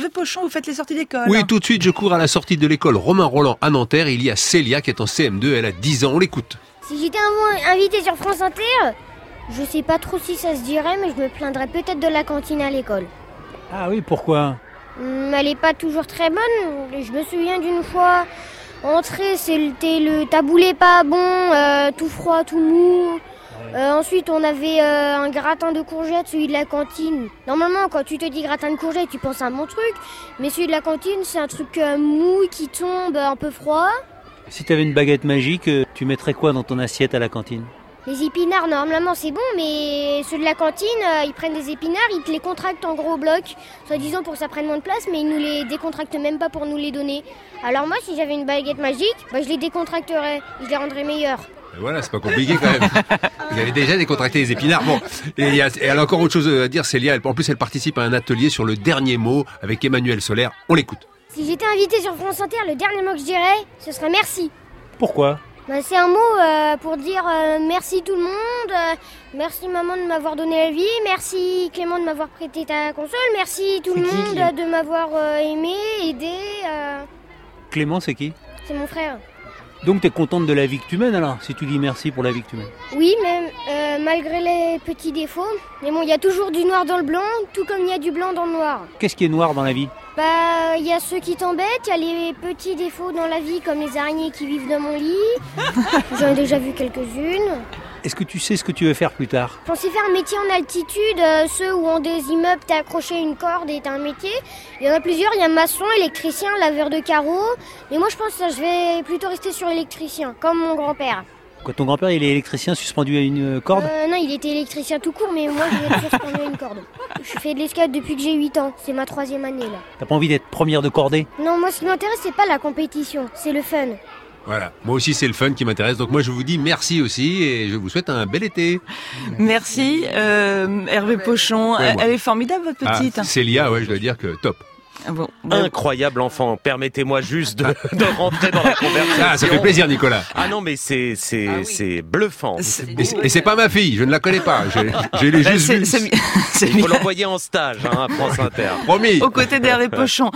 Hervé Pochon, vous faites les sorties d'école. Oui, tout de suite, je cours à la sortie de l'école Romain Roland à Nanterre. Il y a Célia qui est en CM2, elle a 10 ans, on l'écoute. Si j'étais invitée sur France Inter, je sais pas trop si ça se dirait, mais je me plaindrais peut-être de la cantine à l'école. Ah oui, pourquoi ? Elle est pas toujours très bonne. Je me souviens d'une fois, entrée, c'était le taboulé pas bon, tout froid, tout mou. Ensuite, on avait un gratin de courgettes, celui de la cantine. Normalement, quand tu te dis gratin de courgettes, tu penses à un bon truc. Mais celui de la cantine, c'est un truc mou qui tombe, un peu froid. Si tu avais une baguette magique, tu mettrais quoi dans ton assiette à la cantine ? Les épinards, normalement, c'est bon, mais ceux de la cantine, ils prennent des épinards, ils te les contractent en gros blocs, soi-disant pour que ça prenne moins de place, mais ils nous les décontractent même pas pour nous les donner. Alors moi, si j'avais une baguette magique, je les décontracterais, je les rendrais meilleurs. Et voilà, c'est pas compliqué quand même. Vous avez déjà décontracté les épinards. Bon, et elle a encore autre chose à dire, Célia. En plus, elle participe à un atelier sur le dernier mot avec Emmanuel Solaire. On l'écoute. Si j'étais invitée sur France Inter, le dernier mot que je dirais, ce serait merci. Pourquoi ? C'est un mot pour dire merci tout le monde, merci maman de m'avoir donné la vie, merci Clément de m'avoir prêté ta console, merci tout le monde de m'avoir aimé, aidé. Clément, c'est qui ? C'est mon frère. Donc t'es contente de la vie que tu mènes alors, si tu dis merci pour la vie que tu mènes ? Oui, mais malgré les petits défauts, mais bon, il y a toujours du noir dans le blanc, tout comme il y a du blanc dans le noir. Qu'est-ce qui est noir dans la vie ? Il y a ceux qui t'embêtent, il y a les petits défauts dans la vie comme les araignées qui vivent dans mon lit. J'en ai déjà vu quelques-unes. Est-ce que tu sais ce que tu veux faire plus tard ? Je pensais faire un métier en altitude, ceux où en des immeubles t'es accroché à une corde et t'as un métier. Il y en a plusieurs, il y a maçon, électricien, laveur de carreaux. Mais moi je pense que je vais plutôt rester sur électricien, comme mon grand-père. Quand ton grand-père il est électricien suspendu à une corde ? Non, il était électricien tout court, mais moi je vais être suspendu à une corde. Je fais de l'escalade depuis que j'ai 8 ans, c'est ma 3e année là. T'as pas envie d'être première de cordée ? Non, moi ce qui m'intéresse c'est pas la compétition, c'est le fun. Voilà, moi aussi c'est le fun qui m'intéresse, donc moi je vous dis merci aussi et je vous souhaite un bel été. Merci Hervé Pochon, elle est formidable votre petite. Célia, ouais, je dois dire que top. Bon. Incroyable enfant, permettez-moi juste de rentrer dans la conversation. Ah, ça fait plaisir Nicolas. Ah non mais c'est bluffant. Et c'est pas ma fille, je ne la connais pas, je l'ai juste vue. Il faut l'envoyer en stage à France Inter. Promis. Aux côtés d'Hervé Pochon.